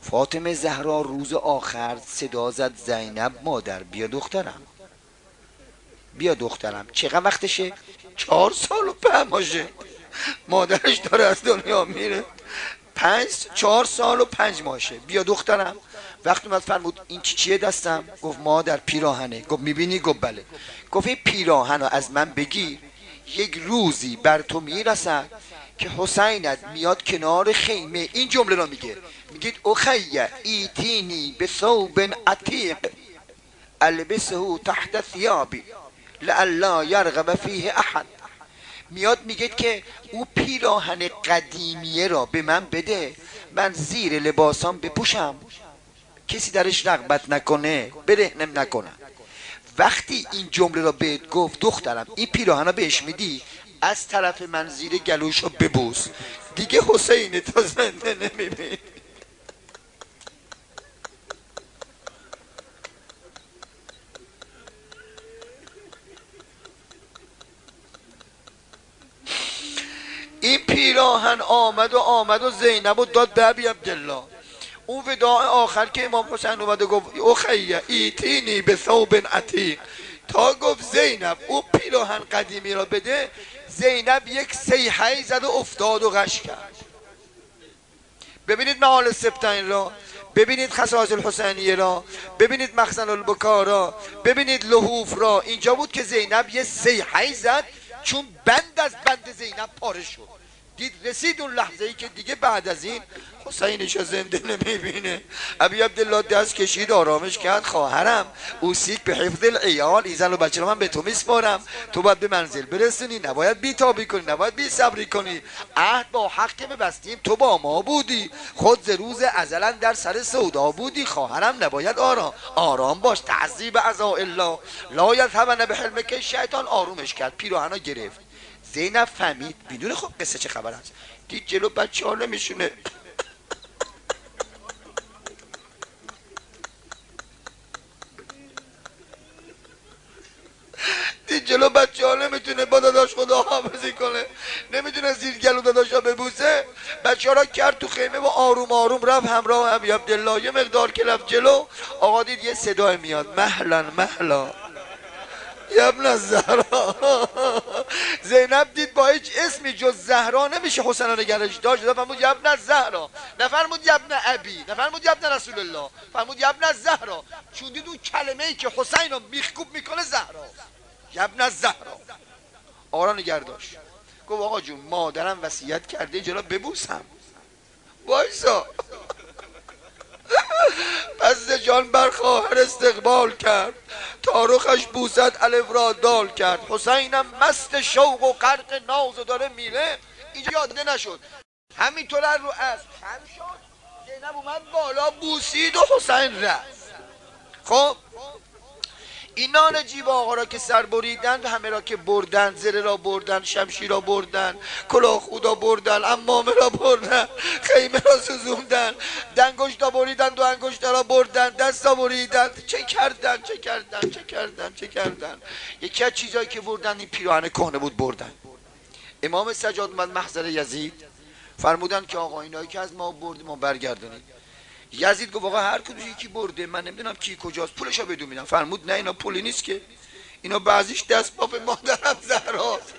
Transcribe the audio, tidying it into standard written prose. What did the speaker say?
فاطمه زهرا روز آخر صدا زد زینب مادر بیا دخترم، بیا دخترم. چقدر وقتشه؟ 4 سال و 5 ماشه مادرش داره از دنیا میره. 4 سال و 5 ماشه. بیا دخترم. وقتی اومد فرمود این چیه دستم؟ گفت مادر پیراهنه. گفت میبینی؟ گفت بله. گفت این پیراهن رو از من بگیر، یک روزی بر تو میرسد که حسینت میاد کنار خیمه این جمله رو میگه، میگید اخیه ایتینی به ثوب عتیق البسه تحت ثیابی لئلا یرغب فیه احد. میاد میگه که او پیراهن قدیمیه را به من بده، من زیر لباسام بپوشم، کسی درش رغبت نکنه، برهنم نکنه. وقتی این جمله را بهت گفت دخترم این پیراهن را بهش میدی، از طرف من زیر گلوش رو ببوس، دیگه حسین تا زنده نمیبین. این پیراهن آمد و زینب رو داد به ابی عبدالله. اون وداع آخر که امام حسین اومد و گفت اخیه ایتینی به ثوب عتیق، تا گفت زینب اون پیراهن قدیمی را بده، زینب یک صیحه‌ای زد و افتاد و غش کرد. ببینید معال سبتین را، ببینید خصائص الحسینیه را، ببینید مخزن البکا را، ببینید لحوف را. اینجا بود که زینب یه صیحه‌ای زد چون بند از بند زینب پاره شد. دید رسید اون لحظه ای که دیگه بعد از این حسینش زنده نمیبینه. ابی عبدالله دست کشید آرامش کرد، خواهرم اوصیک به حفظ العیال، این زن و بچه رو من به تو میسپارم، تو باید به منزل برسونی، نباید بیتابی کنی، نباید بی صبری کنی. عهد با حق که ببستیم تو با ما بودی، خود ز روز ازلا در سر سودا بودی، خواهرم نباید آرام باش، تعذیب عزا الله لا یذهبن بحلمک. شیطان آرومش کرد، پیراهنا گرفت. زینب فهمید بدون خب قصه چه خبر است، دید جلو بچه ها نمیشونه، دید جلو بچه ها نمیتونه با داداش خدا حافظی کنه، نمیتونه زیر گلو داداش ها ببوسه. بچه ها را کرد تو خیمه و آروم آروم رفت همراه ابی عبدالله. یه مقدار که رفت جلو، آقا دید یه صدای میاد، مهلا مهلا یا ابن الزهرا. زینب دید با هیچ اسمی جز زهرا نمیشه حسین رو نگرش داشت، فرمود یا ابن الزهرا، نفرمود یا ابن ابی، نفرمود یا ابن رسول الله، فرمود یا ابن الزهرا، چون دید اون کلمه ای که حسین رو میخکوب میکنه زهرا، یا ابن الزهرا. آقا نگر داشت. گفت آقا جون مادرم وصیت کرده جلو ببوسم، وایسا. پس جان بر خواهر استقبال کرد، تارخش بوسد الف را دال کرد. حسینم مست شوق و غرق ناز و داره میره، اینجا یاده نشد، همینطور رو اسب خم شد. زینب اومد بالا بوسید و حسین رفت. خب اینا نجیب آقا را که سر بریدند، همه را که بردن، زره را بردن، شمشیر را بردن، کلاه خودا بردن، عمامه را بردن، خیمه را سوزوندن، دنگشتا بریدن، 2 انگشتا را بردن، دستا بریدن. چه کردن. یکی از چیزایی که بردن این پیراهن کهنه بود بردن. امام سجاد اومد محضر یزید، فرمودن که آقا اینایی که از ما بردیم ما برگردونید. یزید گفت آقا هر کدوم یکی برده، من نمیدونم کی کجاست، پولشو بدون میدم. فرمود نه اینا پولی نیست که، اینا بعضیش دست باف مادرم زهراست،